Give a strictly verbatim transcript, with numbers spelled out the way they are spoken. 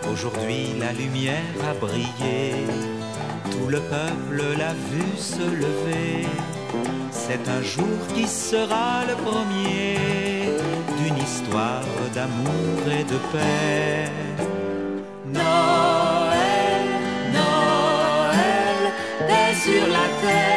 Aujourd'hui la lumière a brillé, tout le peuple l'a vu se lever. C'est un jour qui sera le premier d'une histoire d'amour et de paix. Noël, Noël, paix sur la terre.